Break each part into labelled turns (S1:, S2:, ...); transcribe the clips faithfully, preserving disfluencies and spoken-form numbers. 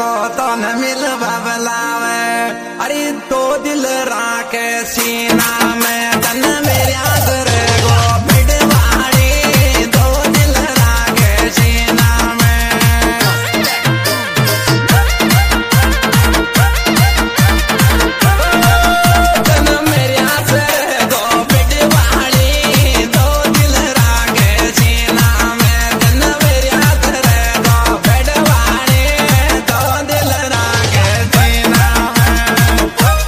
S1: को तो न मिल बबलावे। अरे तो दिल राके सीना में तन मेरे आदर गो बिड़वाड़ी दो दिल राके सीना में। तन मेरे आदर गो बिड़वाड़ी दो दिल राके सीना में। तन मेरे आदर गो बिड़वाड़ी दो दिल राके सीना में।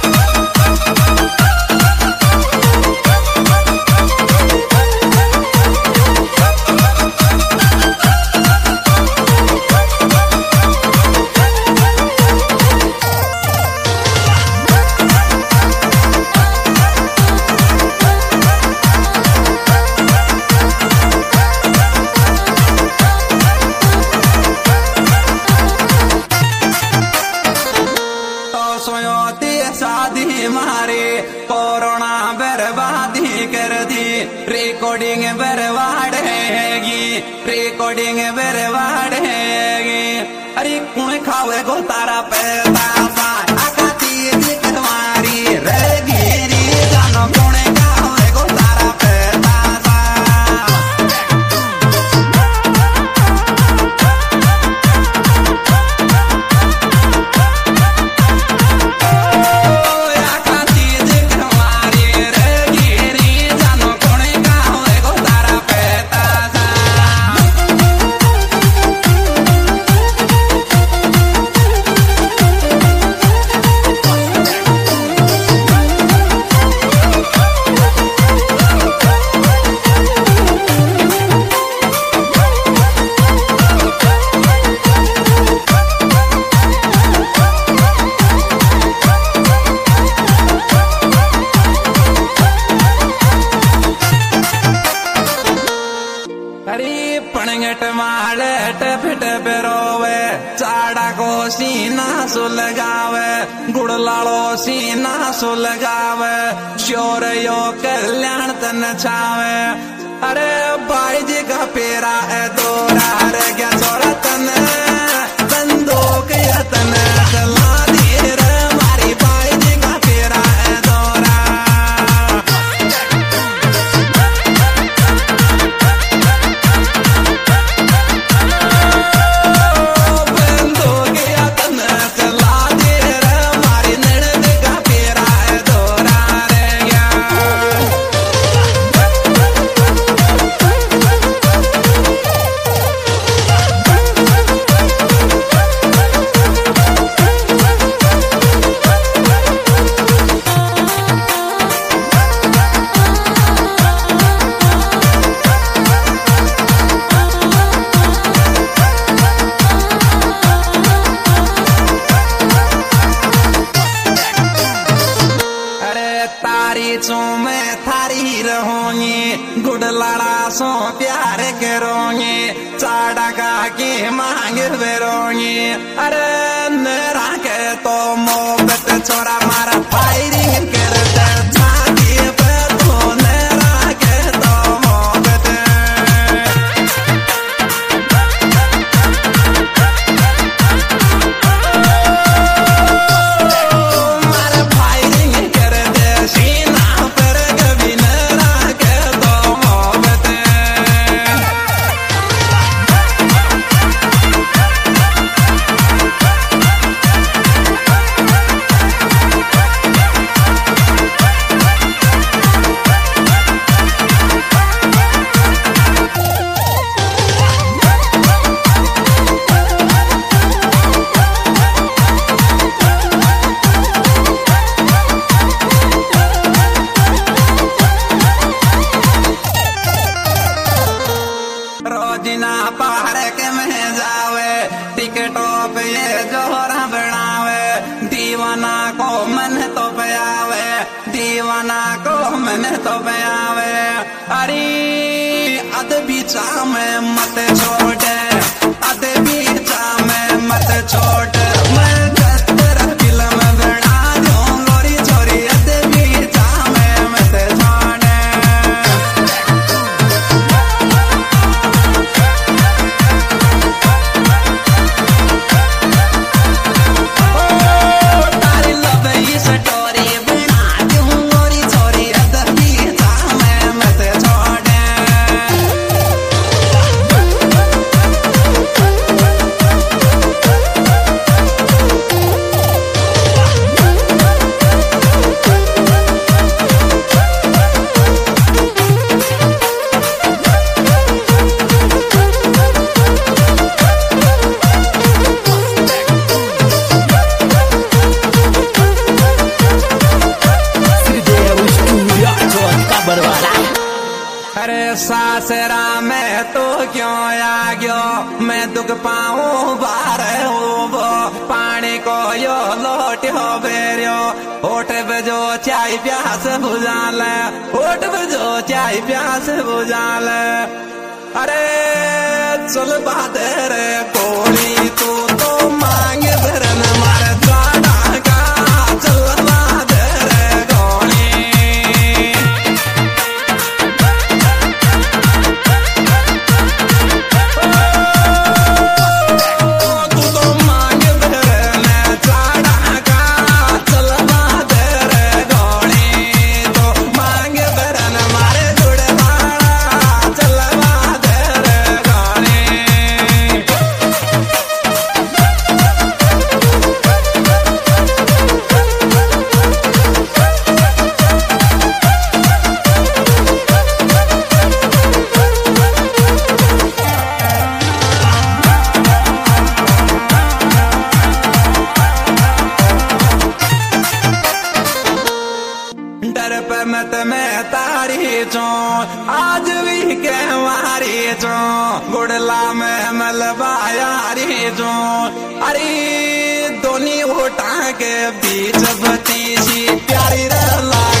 S1: शादी मारे कोरोना बर्बादी कर दी। रिकॉर्डिंग बर्बाद हैगी, रिकॉर्डिंग बर्बाद हैगी। अरे कौन खावे गो तारा पैदा सा आकाती दिखवारी रहेगी जानो कौन खावे गो तारा पैदा सा। पणगट मालट फिट बेरोवे चाड़ा को सीना सुलगावे। गुड़ लालो सीना सुलगावे श्योर यो कल्याण तन छावे। अरे भाई जी का पेरा है दोरा रे क्या छोरा तन बंदूक यतन चला दी रे मारी भाई जी का पेरा है दोरा। मैं थारी रहूंगी गुड़ लड़ा सो प्यार करूंगी चाड़ा का की मांग बेरोंगी। अरे मेरा के तो मोहब्बत छोरा मारा फायरिंग करते छाती पे तो मेरा के तो मोहब्बत। मारा फायरिंग करते सीना पार्क में जावे टिकटों पे ये जोरा बनावे। दीवाना को मन तो प्यावे, दीवाना को मन तो प्यावे। अरे अद बीचा में मत छोड़े, अद बीचा में मत छोड़े। मैं तेरा फिल्म बना दूं गोरी छोरी अद बीचा में मत छोड़े। सासरा में तो क्यों आ गयो मैं दुख पाऊं बार हो पानी को यो लोट हो बेरियो होठ बजो चाय प्यास बुझा ले होठ बजो चाय प्यास बुझा ले अरे चल बहादुर कोड़ी तू तो मांग धरन मार जाड़ा का चल बहादुर कोड़ी तू तो मांग धरन जाड़ा का चल बहादुर कोड़ी तो मांग धरन मारे जुड़वाड़ा चल बहादुर कोड़ी डर पे मत मैं तारी चो आज भी के मारी चो गुड़ला में मलबायारी चो अरे दोनी उठा के बीच बती सी प्यारी रला